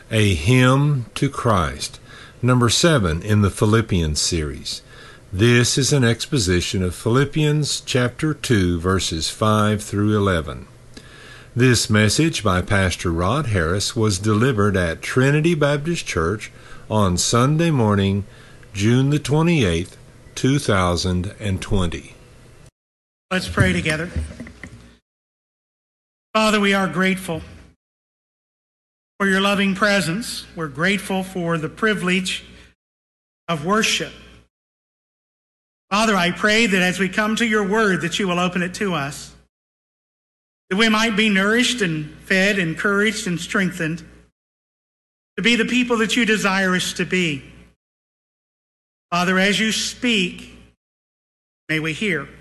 A Hymn to Christ, number 7 in the Philippians series. This is an exposition of Philippians chapter 2, verses 5 through 11. This message by Pastor Rod Harris was delivered at Trinity Baptist Church on Sunday morning, June the 28th, 2020. Let's pray together. Father, we are grateful for your loving presence. We're grateful for the privilege of worship. Father, I pray that as we come to your word, that you will open it to us, that we might be nourished and fed, encouraged and strengthened to be the people that you desire us to be. Father, as you speak, may we hear,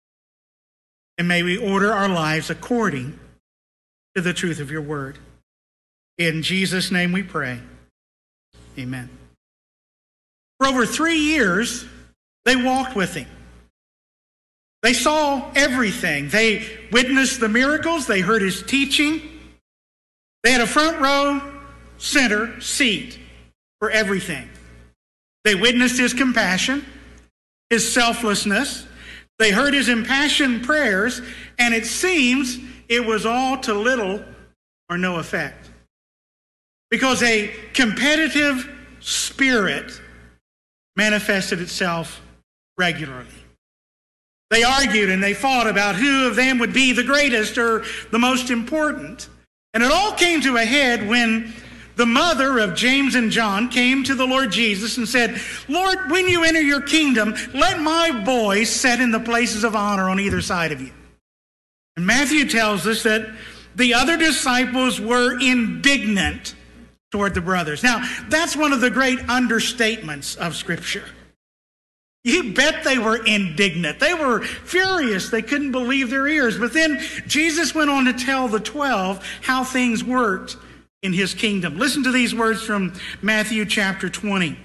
and may we order our lives according to the truth of your word. In Jesus' name we pray. Amen. For over 3 years, they walked with him. They saw everything. They witnessed the miracles. They heard his teaching. They had a front row center seat for everything. They witnessed his compassion, his selflessness. They heard his impassioned prayers, and it seems it was all to little or no effect. Because a competitive spirit manifested itself regularly. They argued and they fought about who of them would be the greatest or the most important. And it all came to a head when the mother of James and John came to the Lord Jesus and said, "Lord, when you enter your kingdom, let my boys sit in the places of honor on either side of you." And Matthew tells us that the other disciples were indignant toward the brothers. Now, that's one of the great understatements of Scripture. You bet they were indignant. They were furious. They couldn't believe their ears. But then Jesus went on to tell the 12 how things worked in his kingdom. Listen to these words from Matthew chapter 20.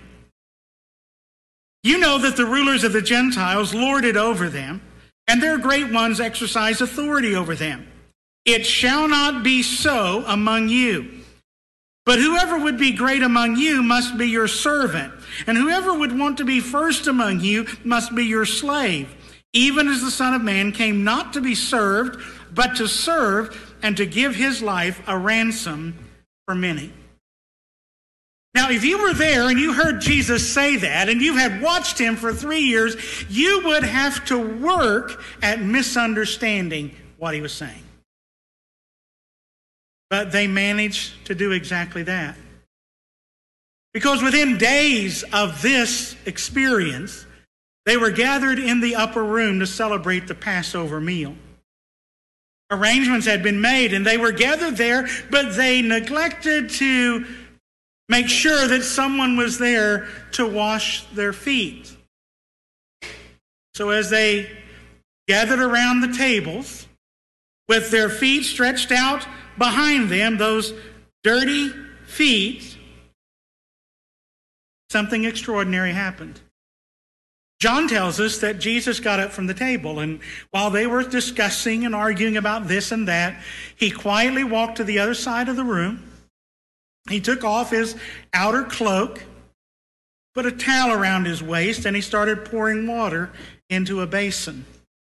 "You know that the rulers of the Gentiles lord it over them, and their great ones exercise authority over them. It shall not be so among you. But whoever would be great among you must be your servant, and whoever would want to be first among you must be your slave, even as the Son of Man came not to be served, but to serve and to give his life a ransom for many." Now, if you were there and you heard Jesus say that, and you had watched him for 3 years, you would have to work at misunderstanding what he was saying. But they managed to do exactly that. Because within days of this experience, they were gathered in the upper room to celebrate the Passover meal. Arrangements had been made and they were gathered there, but they neglected to make sure that someone was there to wash their feet. So as they gathered around the tables with their feet stretched out behind them, those dirty feet, something extraordinary happened. John tells us that Jesus got up from the table, and while they were discussing and arguing about this and that, he quietly walked to the other side of the room. He took off his outer cloak, put a towel around his waist, and he started pouring water into a basin.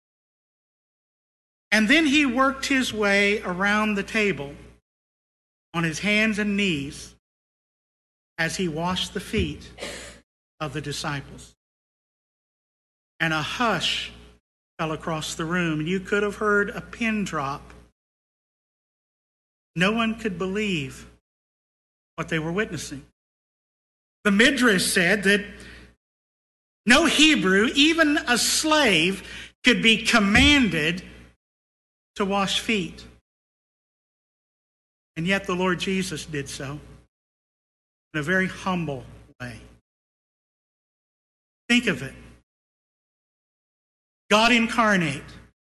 And then he worked his way around the table on his hands and knees as he washed the feet of the disciples. And a hush fell across the room. You could have heard a pin drop. No one could believe what they were witnessing. The Midrash said that no Hebrew, even a slave, could be commanded to wash feet. And yet the Lord Jesus did so in a very humble way. Think of it. God incarnate,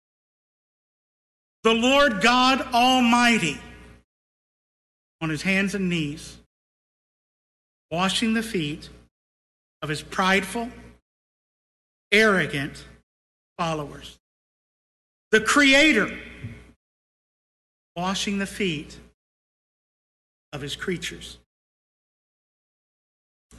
the Lord God Almighty, on his hands and knees, washing the feet of his prideful, arrogant followers. The Creator washing the feet of his creatures.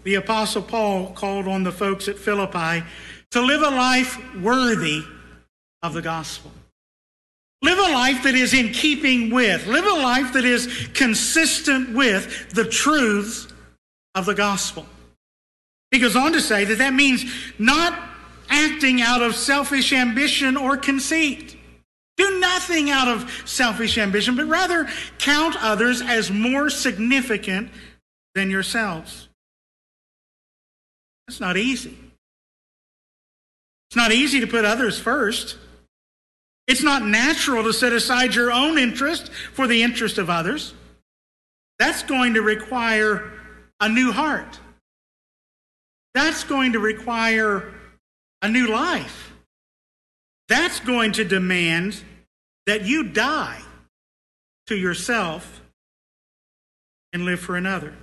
the Apostle Paul called on the folks at Philippi to live a life worthy of the gospel. Live a life that is in keeping with, live a life that is consistent with the truths of the gospel. He goes on to say that means not acting out of selfish ambition or conceit. Do nothing out of selfish ambition, but rather count others as more significant than yourselves. That's not easy. It's not easy to put others first. It's not natural to set aside your own interest for the interest of others. That's going to require a new heart. That's going to require a new life. That's going to demand that you die to yourself and live for another.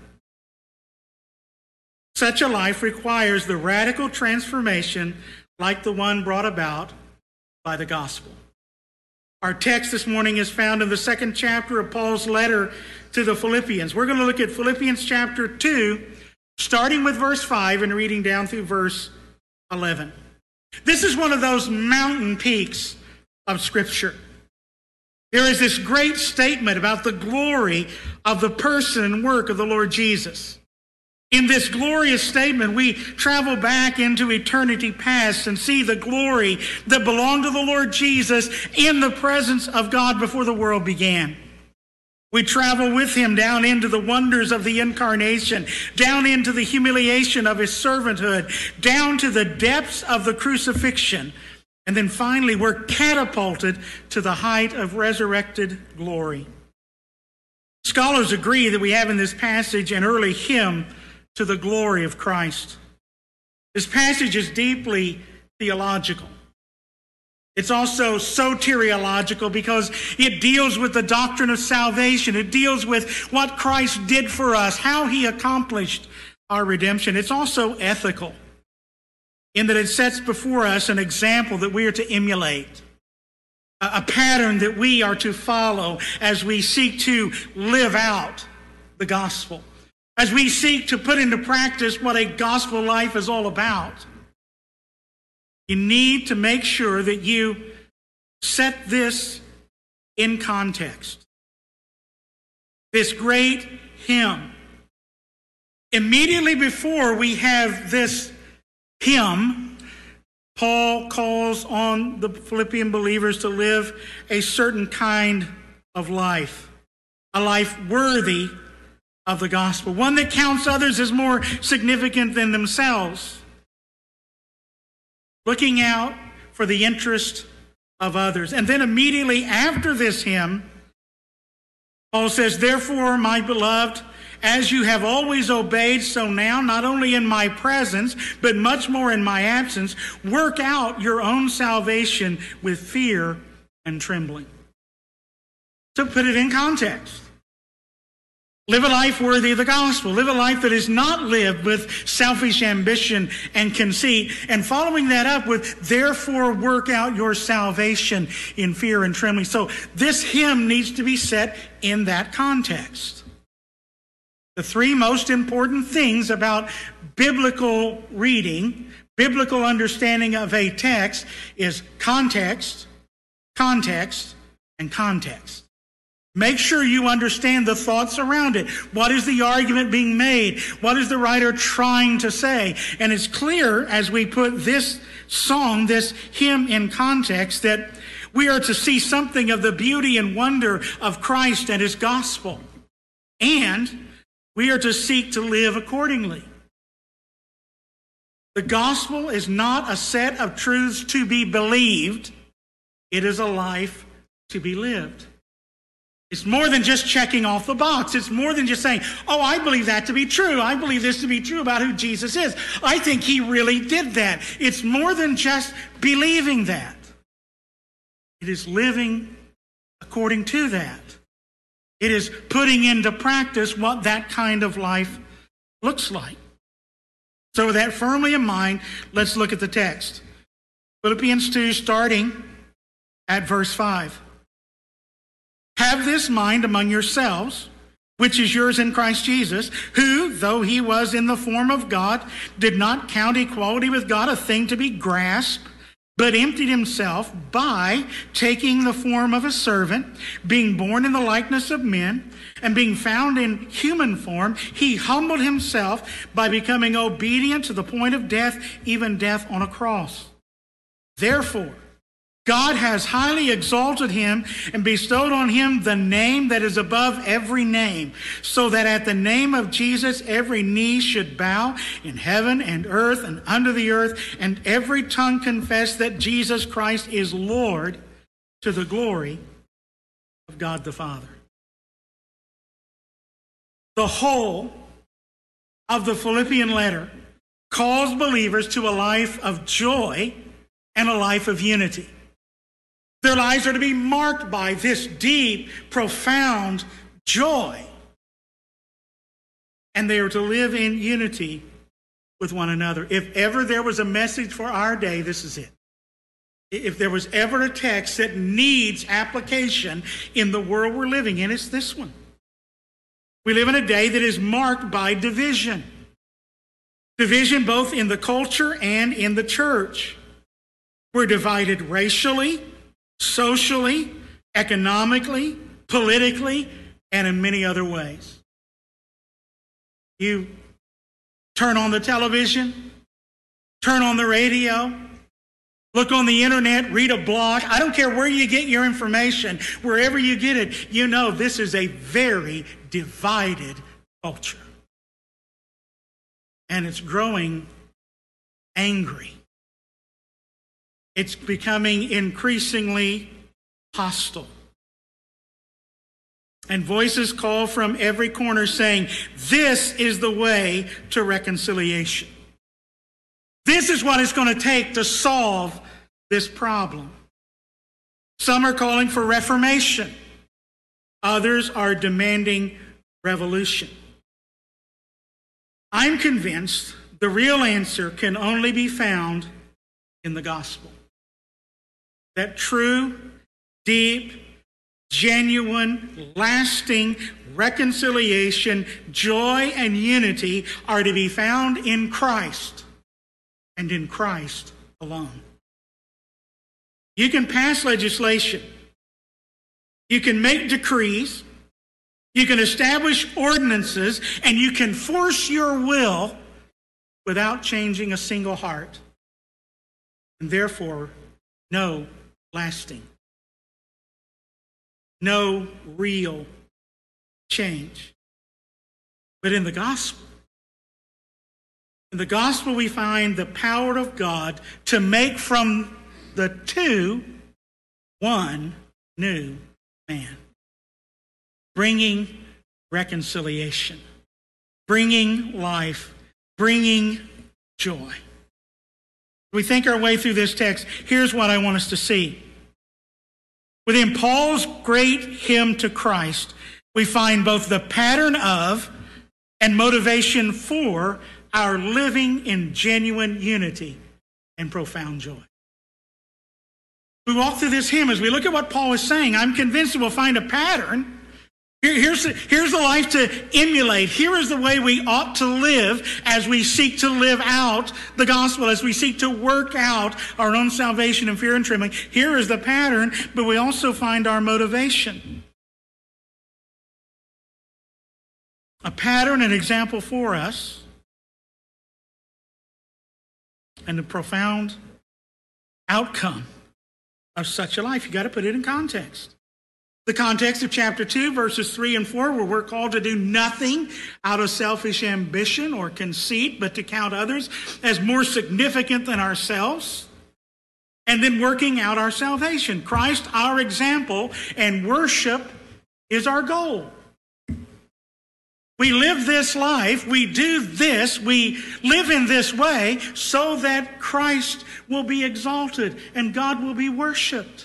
Such a life requires the radical transformation like the one brought about by the gospel. Our text this morning is found in the 2nd chapter of Paul's letter to the Philippians. We're going to look at Philippians chapter 2, starting with verse 5 and reading down through verse 11. This is one of those mountain peaks of Scripture. There is this great statement about the glory of the person and work of the Lord Jesus. In this glorious statement, we travel back into eternity past and see the glory that belonged to the Lord Jesus in the presence of God before the world began. We travel with him down into the wonders of the incarnation, down into the humiliation of his servanthood, down to the depths of the crucifixion. And then finally, we're catapulted to the height of resurrected glory. Scholars agree that we have in this passage an early hymn to the glory of Christ. This passage is deeply theological. It's also soteriological because it deals with the doctrine of salvation. It deals with what Christ did for us, how he accomplished our redemption. It's also ethical in that it sets before us an example that we are to emulate, a pattern that we are to follow as we seek to live out the gospel, as we seek to put into practice what a gospel life is all about. You need to make sure that you set this in context. This great hymn. Immediately before we have this hymn, Paul calls on the Philippian believers to live a certain kind of life, a life worthy of the gospel, one that counts others as more significant than themselves, looking out for the interest of others. And then immediately after this hymn, Paul says, "Therefore, my beloved, as you have always obeyed, so now, not only in my presence, but much more in my absence, work out your own salvation with fear and trembling." To put it in context, live a life worthy of the gospel. Live a life that is not lived with selfish ambition and conceit. And following that up with, therefore, work out your salvation in fear and trembling. So this hymn needs to be set in that context. The three most important things about biblical reading, biblical understanding of a text is context, context, and context. Make sure you understand the thoughts around it. What is the argument being made? What is the writer trying to say? And it's clear as we put this song, this hymn in context, that we are to see something of the beauty and wonder of Christ and his gospel. And we are to seek to live accordingly. The gospel is not a set of truths to be believed. It is a life to be lived. It's more than just checking off the box. It's more than just saying, oh, I believe that to be true. I believe this to be true about who Jesus is. I think he really did that. It's more than just believing that. It is living according to that. It is putting into practice what that kind of life looks like. So with that firmly in mind, let's look at the text. Philippians 2, starting at verse 5. Have this mind among yourselves, which is yours in Christ Jesus, who, though he was in the form of God, did not count equality with God a thing to be grasped, but emptied himself by taking the form of a servant, being born in the likeness of men, and being found in human form, he humbled himself by becoming obedient to the point of death, even death on a cross. Therefore, God has highly exalted him and bestowed on him the name that is above every name, so that at the name of Jesus every knee should bow in heaven and earth and under the earth, and every tongue confess that Jesus Christ is Lord, to the glory of God the Father. The whole of the Philippian letter calls believers to a life of joy and a life of unity. Their lives are to be marked by this deep, profound joy. And they are to live in unity with one another. If ever there was a message for our day, this is it. If there was ever a text that needs application in the world we're living in, it's this one. We live in a day that is marked by division. Division both in the culture and in the church. We're divided racially, socially, economically, politically, and in many other ways. You turn on the television, turn on the radio, look on the internet, read a blog. I don't care where you get your information, wherever you get it, you know this is a very divided culture. And it's growing angry. It's becoming increasingly hostile. And voices call from every corner saying, this is the way to reconciliation. This is what it's going to take to solve this problem. Some are calling for reformation. Others are demanding revolution. I'm convinced the real answer can only be found in the gospel. That true, deep, genuine, lasting reconciliation, joy, and unity are to be found in Christ and in Christ alone. You can pass legislation. You can make decrees. You can establish ordinances, and you can force your will without changing a single heart. And therefore, no lasting, no real change. But in the gospel we find the power of God to make from the two one new man, bringing reconciliation, bringing life, bringing joy. We think our way through this text. Here's what I want us to see. Within Paul's great hymn to Christ, we find both the pattern of and motivation for our living in genuine unity and profound joy. We walk through this hymn as we look at what Paul is saying. I'm convinced we'll find a pattern. Here's the life to emulate. Here is the way we ought to live as we seek to live out the gospel, as we seek to work out our own salvation in fear and trembling. Here is the pattern, but we also find our motivation. A pattern, an example for us, and the profound outcome of such a life. You've got to put it in context. The context of chapter 2, verses 3 and 4, where we're called to do nothing out of selfish ambition or conceit, but to count others as more significant than ourselves, and then working out our salvation. Christ, our example, and worship is our goal. We live this life, we do this, we live in this way so that Christ will be exalted and God will be worshiped.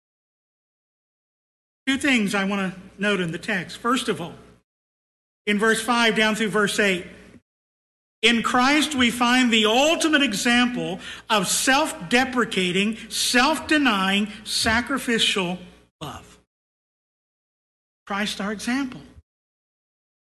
Two things I want to note in the text. First of all, in verse 5 down through verse 8, in Christ we find the ultimate example of self-deprecating, self-denying, sacrificial love. Christ our example.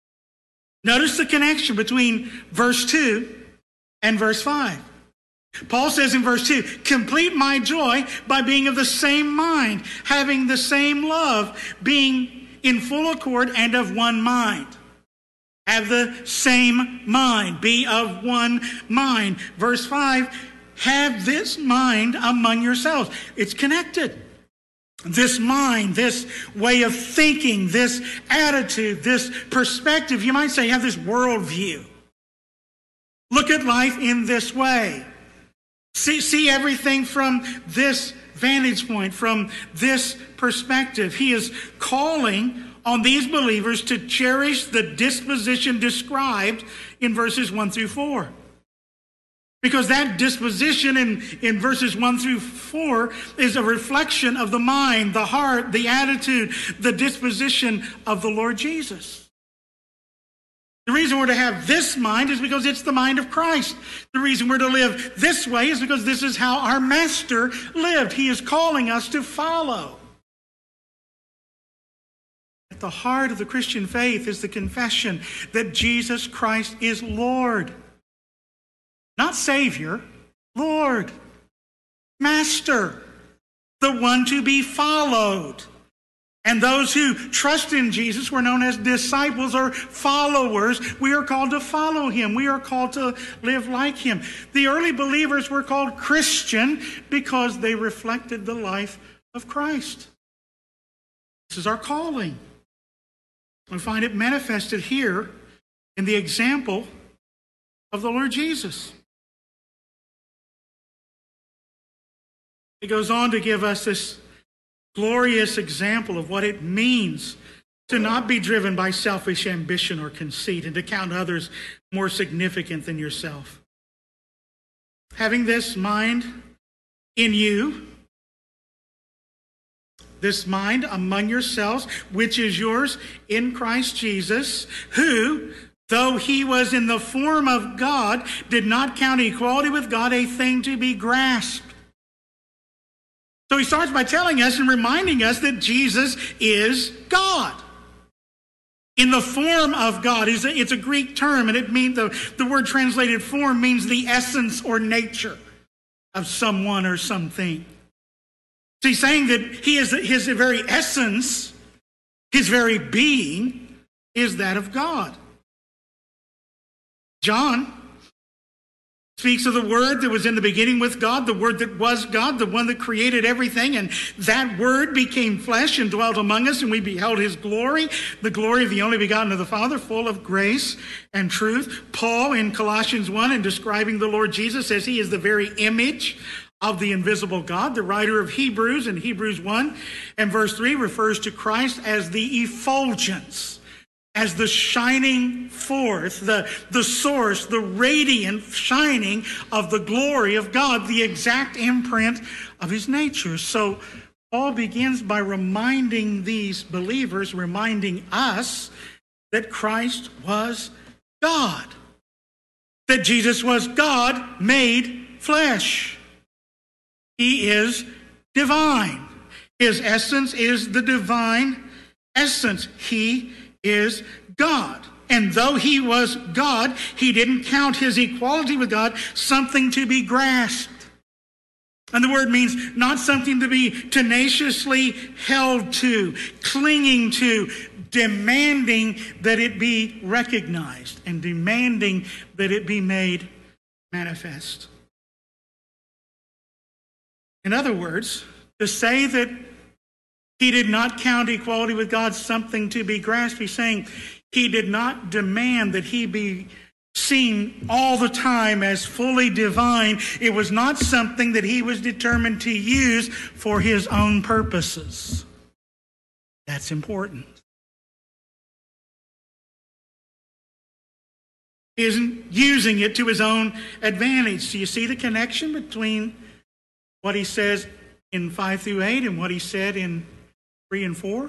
Notice the connection between verse 2 and verse 5. Paul says in verse 2, complete my joy by being of the same mind, having the same love, being in full accord and of one mind. Have the same mind. Be of one mind. Verse 5, have this mind among yourselves. It's connected. This mind, this way of thinking, this attitude, this perspective, you might say, have this worldview. Look at life in this way. See everything from this vantage point, from this perspective. He is calling on these believers to cherish the disposition described in verses 1 through 4. Because that disposition in verses 1 through 4 is a reflection of the mind, the heart, the attitude, the disposition of the Lord Jesus. The reason we're to have this mind is because it's the mind of Christ. The reason we're to live this way is because this is how our Master lived. He is calling us to follow. At the heart of the Christian faith is the confession that Jesus Christ is Lord. Not Savior, Lord, Master, the one to be followed. And those who trust in Jesus were known as disciples or followers. We are called to follow him. We are called to live like him. The early believers were called Christian because they reflected the life of Christ. This is our calling. We find it manifested here in the example of the Lord Jesus. He goes on to give us this glorious example of what it means to not be driven by selfish ambition or conceit and to count others more significant than yourself. Having this mind in you, this mind among yourselves, which is yours in Christ Jesus, who, though he was in the form of God, did not count equality with God a thing to be grasped. So he starts by telling us and reminding us that Jesus is God. In the form of God. It's a Greek term, and it means the word translated form means the essence or nature of someone or something. So he's saying that his very essence, his very being, is that of God. John speaks of the Word that was in the beginning with God, the Word that was God, the one that created everything, and that Word became flesh and dwelt among us, and we beheld his glory, the glory of the only begotten of the Father, full of grace and truth. Paul in Colossians 1, in describing the Lord Jesus, says he is the very image of the invisible God. The writer of Hebrews in Hebrews 1 and verse 3 refers to Christ as the effulgence, as the shining forth, the source, the radiant shining of the glory of God, the exact imprint of his nature. So Paul begins by reminding these believers, reminding us that Christ was God, that Jesus was God made flesh. He is divine. His essence is the divine essence. He is God. And though he was God, he didn't count his equality with God something to be grasped. And the word means not something to be tenaciously held to, clinging to, demanding that it be recognized and demanding that it be made manifest. In other words, to say that he did not count equality with God something to be grasped. He's saying he did not demand that he be seen all the time as fully divine. It was not something that he was determined to use for his own purposes. That's important. He isn't using it to his own advantage. Do you see the connection between what he says in 5 through 8 and what he said in 3 and 4?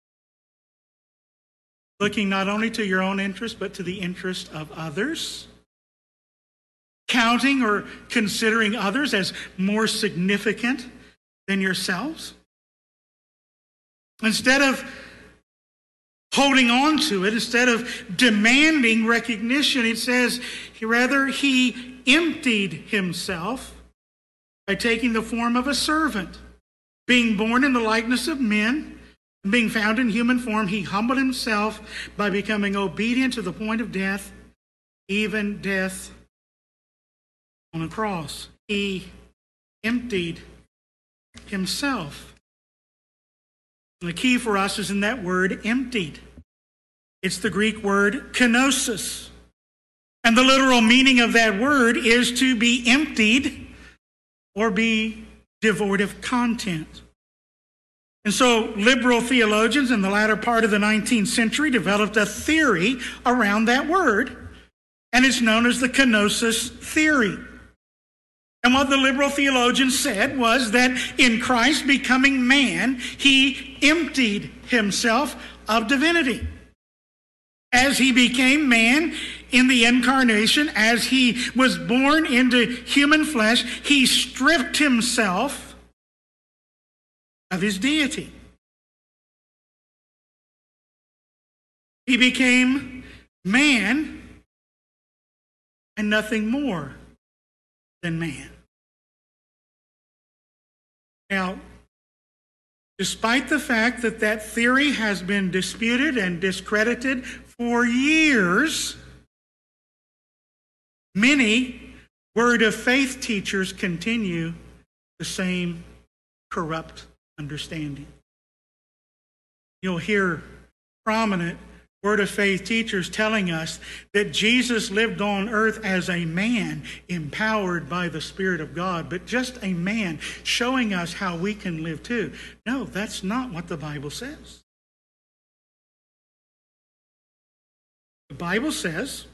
Looking not only to your own interest, but to the interest of others. Counting or considering others as more significant than yourselves. Instead of holding on to it, instead of demanding recognition, it says, rather, he emptied himself by taking the form of a servant. Being born in the likeness of men, and being found in human form, he humbled himself by becoming obedient to the point of death, even death on a cross. He emptied himself. And the key for us is in that word, emptied. It's the Greek word kenosis. And the literal meaning of that word is to be emptied or be devoid of content. And so liberal theologians in the latter part of the 19th century developed a theory around that word, and it's known as the kenosis theory. And what the liberal theologians said was that in Christ becoming man, he emptied himself of divinity. As he became man in the incarnation, as he was born into human flesh, he stripped himself of his deity. He became man and nothing more than man. Now, despite the fact that that theory has been disputed and discredited for years, many Word of Faith teachers continue the same corrupt understanding. You'll hear prominent Word of Faith teachers telling us that Jesus lived on earth as a man empowered by the Spirit of God, but just a man, showing us how we can live too. No, that's not what the Bible says. The Bible says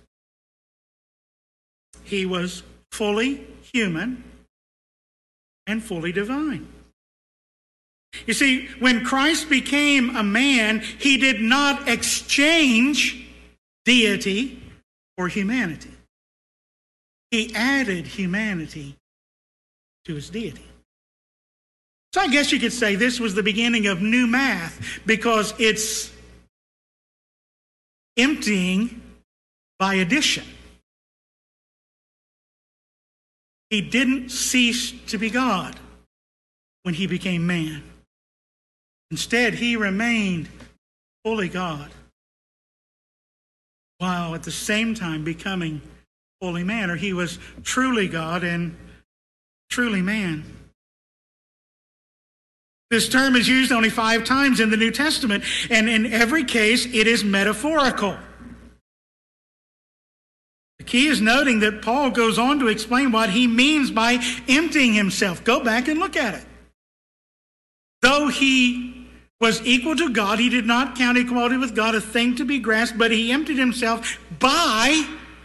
he was fully human and fully divine. You see, when Christ became a man, he did not exchange deity for humanity. He added humanity to his deity. So I guess you could say this was the beginning of new math, because it's emptying by addition. He didn't cease to be God when he became man. Instead, he remained fully God, while at the same time becoming fully man, or he was truly God and truly man. This term is used only 5 times in the New Testament, and in every case, it is metaphorical. The key is noting that Paul goes on to explain what he means by emptying himself. Go back and look at it. Though he was equal to God, he did not count equality with God a thing to be grasped, but he emptied himself by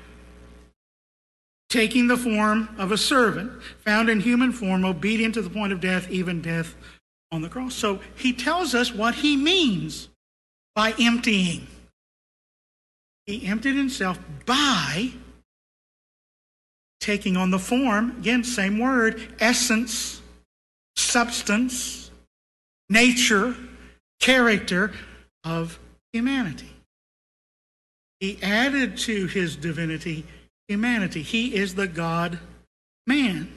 taking the form of a servant, found in human form, obedient to the point of death, even death on the cross. So he tells us what he means by emptying. He emptied himself by taking on the form, again, same word, essence, substance, nature, character of humanity. He added to his divinity humanity. He is the God-man.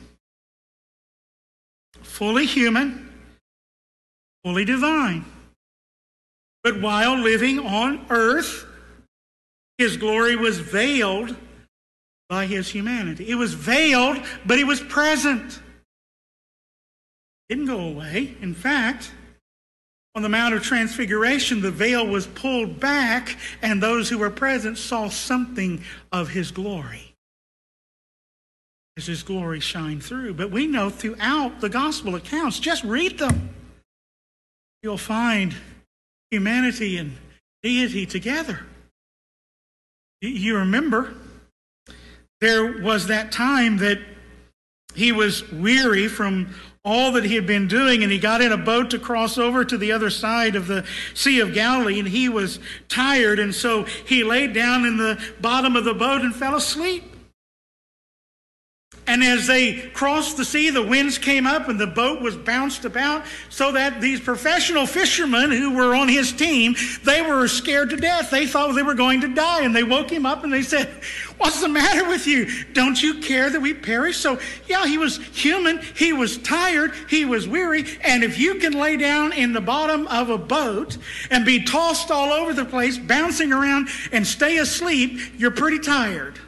Fully human, fully divine. But while living on earth, his glory was veiled by his humanity. It was veiled, but it was present. It didn't go away. In fact, on the Mount of Transfiguration, the veil was pulled back, and those who were present saw something of his glory as his glory shined through. But we know throughout the gospel accounts, just read them, you'll find humanity and deity together. You remember, there was that time that he was weary from all that he had been doing, and he got in a boat to cross over to the other side of the Sea of Galilee, and he was tired, and so he laid down in the bottom of the boat and fell asleep. And as they crossed the sea, the winds came up and the boat was bounced about, so that these professional fishermen who were on his team, they were scared to death. They thought they were going to die. And they woke him up and they said, "What's the matter with you? Don't you care that we perish?" So yeah, he was human. He was tired. He was weary. And if you can lay down in the bottom of a boat and be tossed all over the place, bouncing around and stay asleep, you're pretty tired.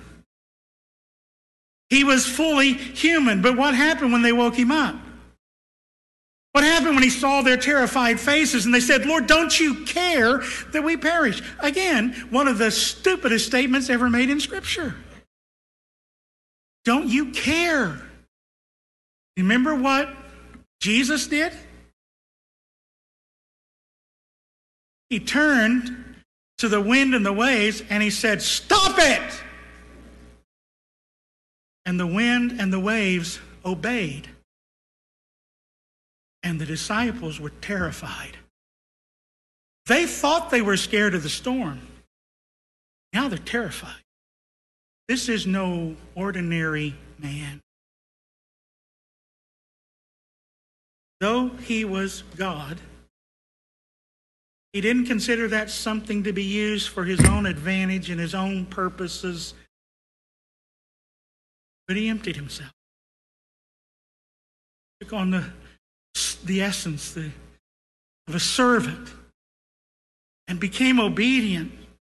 He was fully human. But what happened when they woke him up? What happened when he saw their terrified faces and they said, "Lord, don't you care that we perish?" Again, one of the stupidest statements ever made in Scripture. Don't you care? Remember what Jesus did? He turned to the wind and the waves and he said, "Stop it!" And the wind and the waves obeyed. And the disciples were terrified. They thought they were scared of the storm. Now they're terrified. This is no ordinary man. Though he was God, he didn't consider that something to be used for his own advantage and his own purposes. But he emptied himself. Took on the essence of a servant and became obedient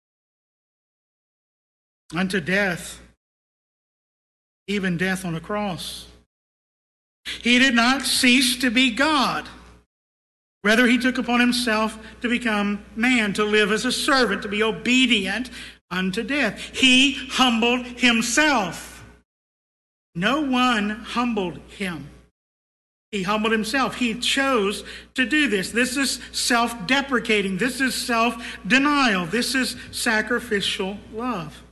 unto death, even death on a cross. He did not cease to be God. Rather, he took upon himself to become man, to live as a servant, to be obedient unto death. He humbled himself. No one humbled him. He humbled himself. He chose to do this. This is self-deprecating. This is self-denial. This is sacrificial love.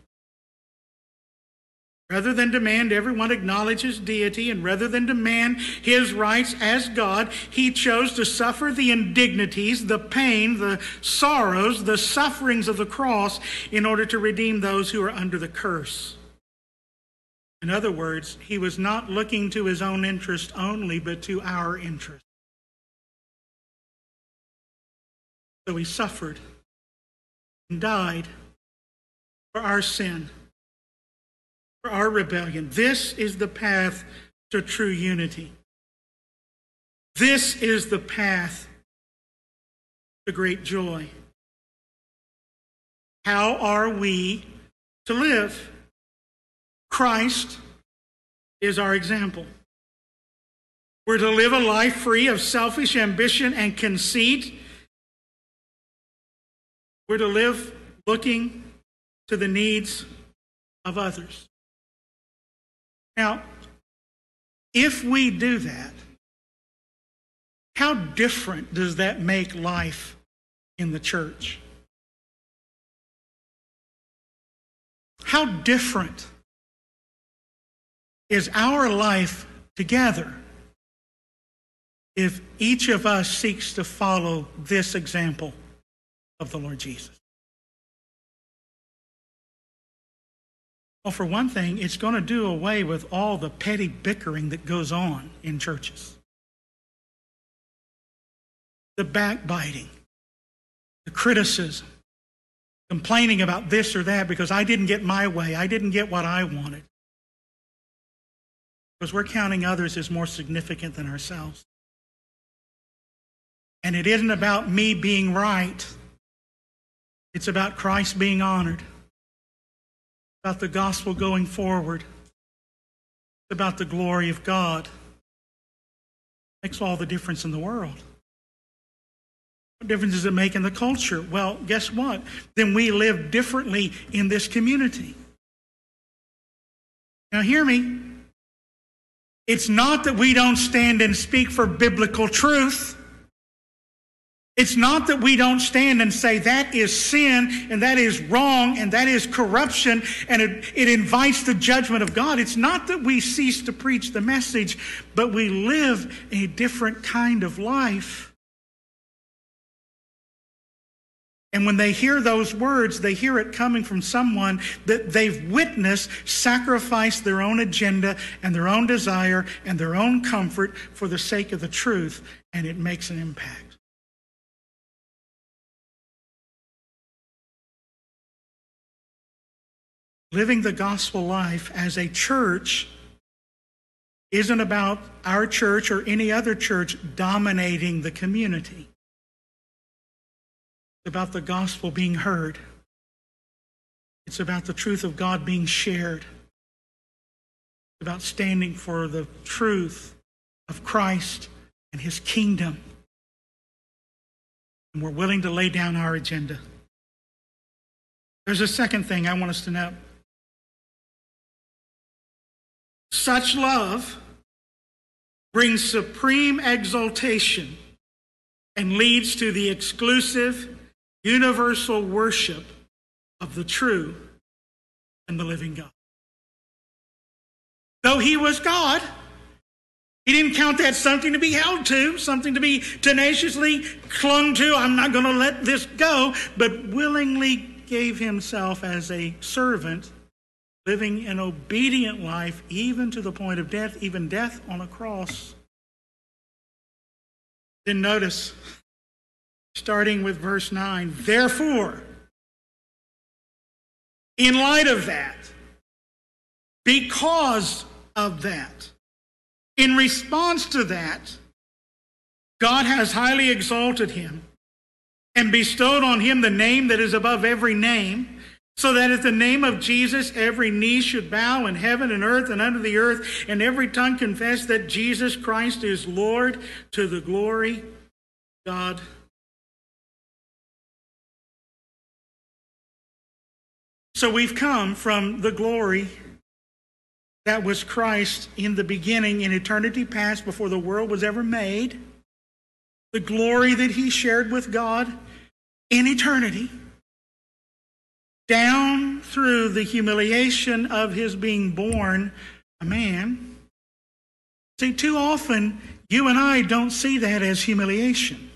Rather than demand everyone acknowledge his deity, and rather than demand his rights as God, he chose to suffer the indignities, the pain, the sorrows, the sufferings of the cross in order to redeem those who are under the curse. In other words, he was not looking to his own interest only, but to our interest. So he suffered and died for our sin, for our rebellion. This is the path to true unity. This is the path to great joy. How are we to live? Christ is our example. We're to live a life free of selfish ambition and conceit. We're to live looking to the needs of others. Now, if we do that, how different does that make life in the church? How different is our life together if each of us seeks to follow this example of the Lord Jesus? Well, for one thing, it's going to do away with all the petty bickering that goes on in churches. The backbiting, the criticism, complaining about this or that because I didn't get my way, I didn't get what I wanted. Because we're counting others as more significant than ourselves. And it isn't about me being right. It's about Christ being honored. It's about the gospel going forward. It's about the glory of God. It makes all the difference in the world. What difference does it make in the culture? Well, guess what? Then we live differently in this community. Now hear me. It's not that we don't stand and speak for biblical truth. It's not that we don't stand and say that is sin and that is wrong and that is corruption and it invites the judgment of God. It's not that we cease to preach the message, but we live a different kind of life. And when they hear those words, they hear it coming from someone that they've witnessed sacrifice their own agenda and their own desire and their own comfort for the sake of the truth, and it makes an impact. Living the gospel life as a church isn't about our church or any other church dominating the community. It's about the gospel being heard. It's about the truth of God being shared. It's about standing for the truth of Christ and his kingdom. And we're willing to lay down our agenda. There's a second thing I want us to know. Such love brings supreme exaltation and leads to the exclusive, universal worship of the true and the living God. Though he was God, he didn't count that something to be held to, something to be tenaciously clung to. I'm not going to let this go, but willingly gave himself as a servant, living an obedient life, even to the point of death, even death on a cross. Then notice, starting with verse 9, therefore, in light of that, because of that, in response to that, God has highly exalted him and bestowed on him the name that is above every name, so that at the name of Jesus, every knee should bow in heaven and earth and under the earth, and every tongue confess that Jesus Christ is Lord, to the glory of God. So we've come from the glory that was Christ in the beginning, in eternity past, before the world was ever made, the glory that he shared with God in eternity, down through the humiliation of his being born a man. See, too often, you and I don't see that as humiliation.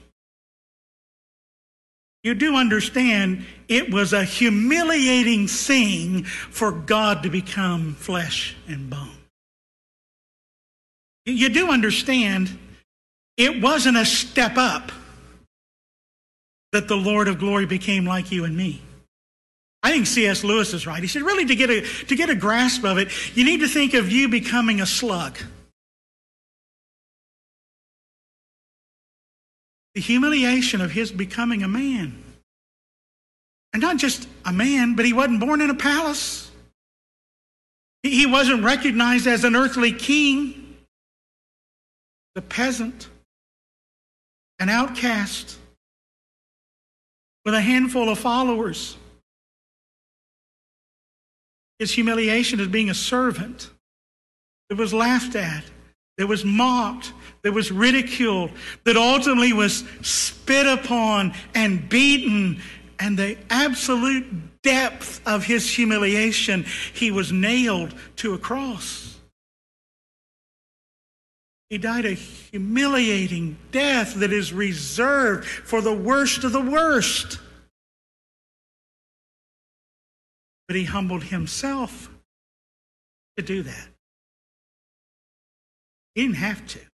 You do understand it was a humiliating thing for God to become flesh and bone. You do understand it wasn't a step up that the Lord of glory became like you and me. I think C.S. Lewis is right. He said, really, to get a grasp of it, you need to think of you becoming a slug. The humiliation of his becoming a man. And not just a man, but he wasn't born in a palace. He wasn't recognized as an earthly king. The peasant, an outcast, with a handful of followers. His humiliation as being a servant that was laughed at, that was mocked, that was ridiculed, that ultimately was spit upon and beaten, and the absolute depth of his humiliation, he was nailed to a cross. He died a humiliating death that is reserved for the worst of the worst. But he humbled himself to do that. He didn't have to.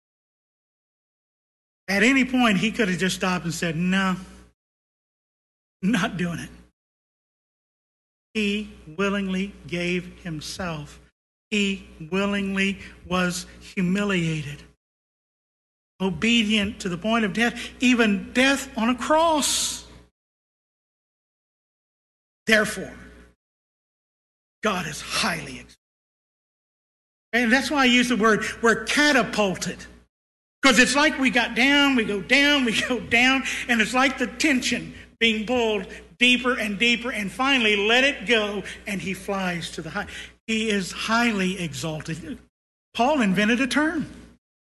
At any point, he could have just stopped and said, no, not doing it. He willingly gave himself. He willingly was humiliated. Obedient to the point of death, even death on a cross. Therefore, God is highly exalted. And that's why I use the word, we're catapulted. Because it's like we got down, we go down, we go down, and it's like the tension being pulled deeper and deeper, and finally let it go, and he flies to the high. He is highly exalted. Paul invented a term.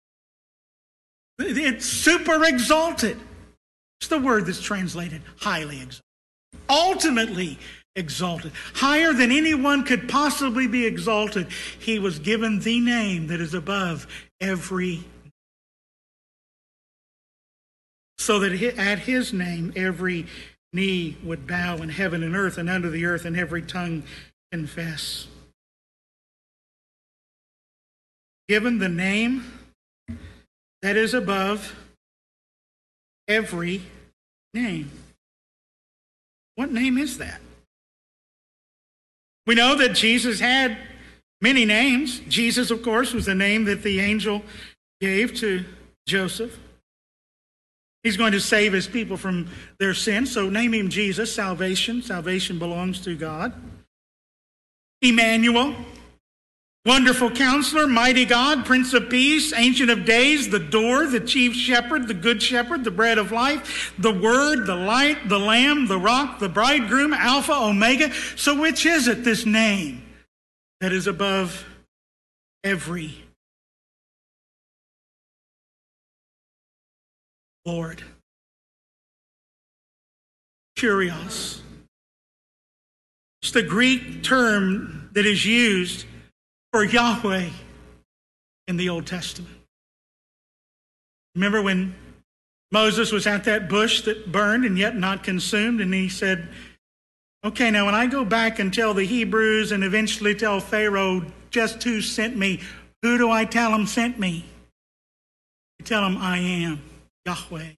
It's super exalted. It's the word that's translated highly exalted. Ultimately exalted. Higher than anyone could possibly be exalted. He was given the name that is above every name. So that at his name every knee would bow in heaven and earth and under the earth, and every tongue confess. Given the name that is above every name. What name is that? We know that Jesus had many names. Jesus, of course, was the name that the angel gave to Joseph. He's going to save his people from their sins, so name him Jesus, salvation. Salvation belongs to God. Emmanuel, Wonderful Counselor, Mighty God, Prince of Peace, Ancient of Days, the Door, the Chief Shepherd, the Good Shepherd, the Bread of Life, the Word, the Light, the Lamb, the Rock, the Bridegroom, Alpha, Omega. So which is it, this name that is above every Lord? Kyrios. It's the Greek term that is used for Yahweh in the Old Testament. Remember when Moses was at that bush that burned and yet not consumed, and he said, okay, now when I go back and tell the Hebrews and eventually tell Pharaoh just who sent me, who do I tell him sent me? I tell him I am Yahweh.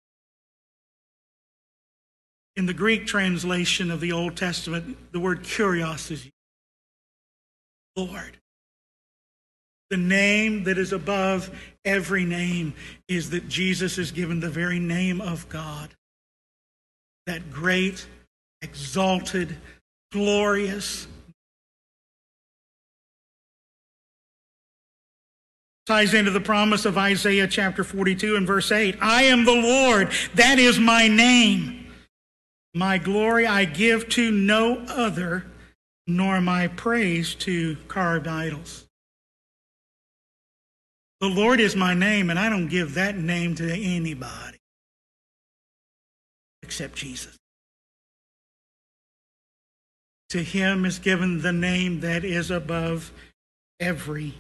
In the Greek translation of the Old Testament, the word Kyrios is used. Lord. The name that is above every name is that Jesus is given the very name of God. That great, exalted, glorious. Ties into the promise of Isaiah chapter 42 and verse 8. I am the Lord, that is my name. My glory I give to no other, nor my praise to carved idols. The Lord is my name, and I don't give that name to anybody except Jesus. To him is given the name that is above every.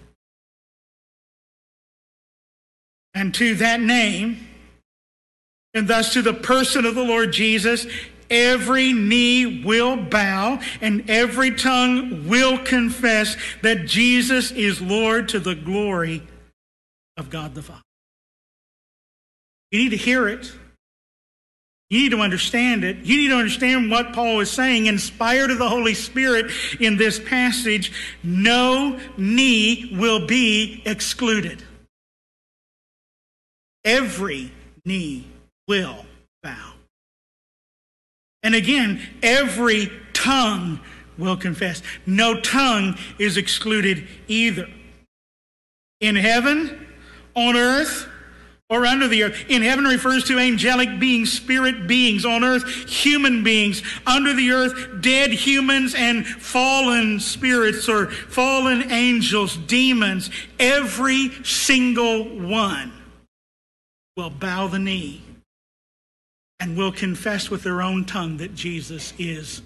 And to that name, and thus to the person of the Lord Jesus, every knee will bow and every tongue will confess that Jesus is Lord to the glory of God the Father. You need to hear it. You need to understand it. You need to understand what Paul is saying, inspired of the Holy Spirit in this passage. No knee will be excluded. Every knee will bow. And again, every tongue will confess. No tongue is excluded either. In heaven, on earth, or under the earth. In heaven refers to angelic beings, spirit beings. On earth, human beings. Under the earth, dead humans and fallen spirits or fallen angels, demons. Every single one will bow the knee and will confess with their own tongue that Jesus is.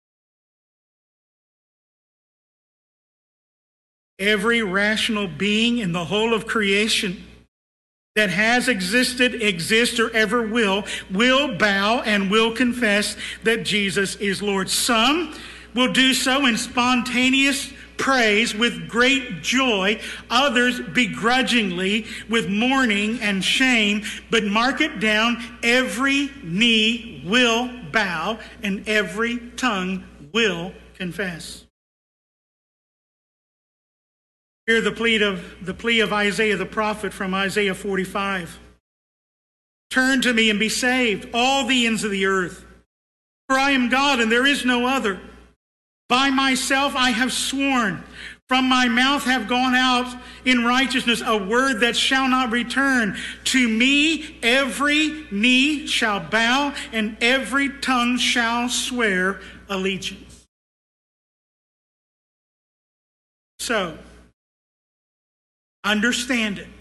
Every rational being in the whole of creation that has existed, exists, or ever will bow and will confess that Jesus is Lord. Some will do so in spontaneous praise with great joy, others begrudgingly with mourning and shame. But mark it down, every knee will bow and every tongue will confess. Hear the plea of Isaiah the prophet from Isaiah 45. Turn to me and be saved, all the ends of the earth. For I am God and there is no other. By myself I have sworn. From my mouth have gone out in righteousness a word that shall not return. To me every knee shall bow and every tongue shall swear allegiance. So, understand it.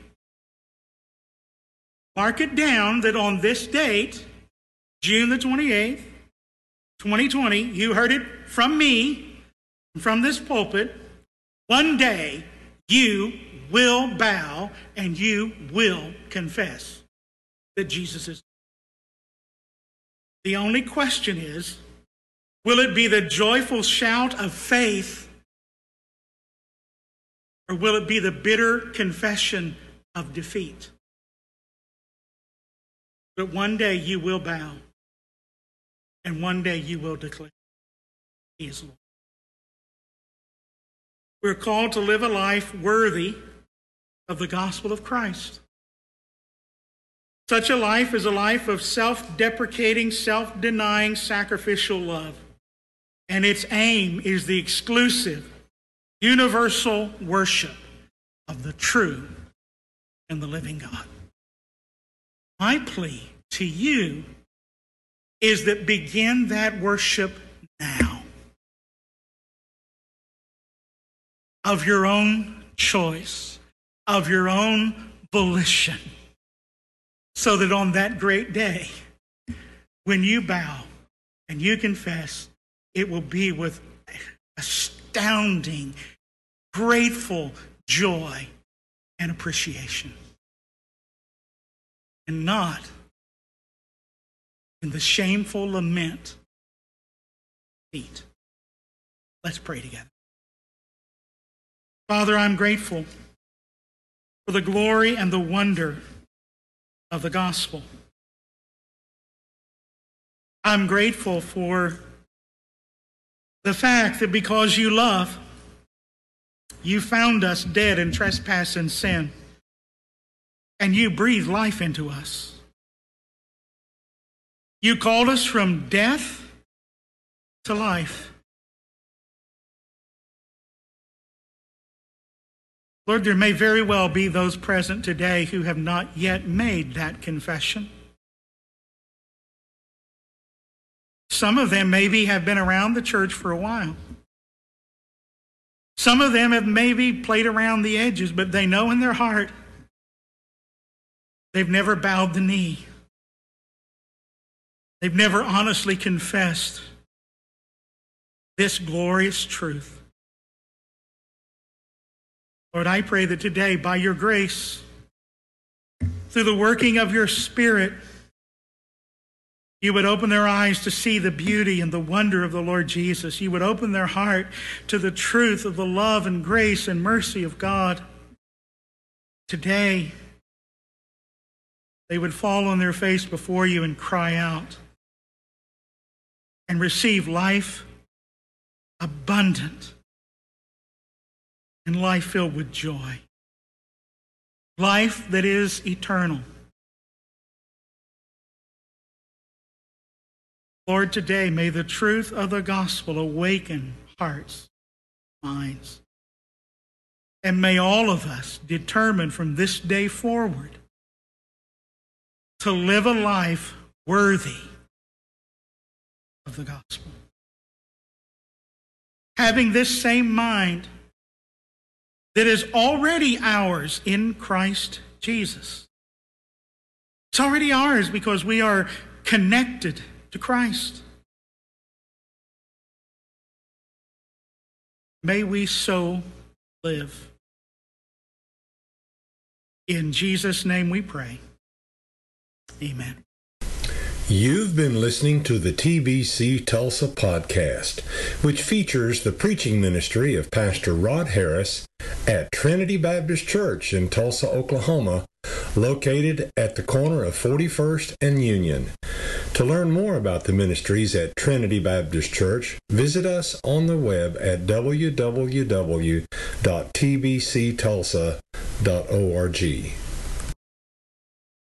Mark it down that on this date, June the 28th, 2020, you heard it from me, from this pulpit. One day, you will bow and you will confess that Jesus is. The only question is, will it be the joyful shout of faith, or will it be the bitter confession of defeat? But one day you will bow, and one day you will declare, He is Lord. We're called to live a life worthy of the gospel of Christ. Such a life is a life of self-deprecating, self-denying, sacrificial love. And its aim is the exclusive, universal worship of the true and the living God. My plea to you is that begin that worship now, of your own choice, of your own volition, so that on that great day, when you bow and you confess, it will be with astounding, grateful joy and appreciation, and not in the shameful lament. Let's pray together. Father, I'm grateful for the glory and the wonder of the gospel. I'm grateful for the fact that because you love, you found us dead in trespass and sin, and you breathed life into us. You called us from death to life. Lord, there may very well be those present today who have not yet made that confession. Some of them maybe have been around the church for a while. Some of them have maybe played around the edges, but they know in their heart they've never bowed the knee. They've never honestly confessed this glorious truth. Lord, I pray that today, by your grace, through the working of your Spirit, you would open their eyes to see the beauty and the wonder of the Lord Jesus. You would open their heart to the truth of the love and grace and mercy of God. Today, they would fall on their face before you and cry out and receive life abundant and life filled with joy. Life that is eternal. Lord, today may the truth of the gospel awaken hearts, minds, and may all of us determine from this day forward to live a life worthy of the gospel. Having this same mind that is already ours in Christ Jesus. It's already ours because we are connected to Christ. May we so live. In Jesus' name we pray. Amen. You've been listening to the TBC Tulsa podcast, which features the preaching ministry of Pastor Rod Harris at Trinity Baptist Church in Tulsa, Oklahoma, located at the corner of 41st and Union. To learn more about the ministries at Trinity Baptist Church, visit us on the web at www.tbctulsa.org.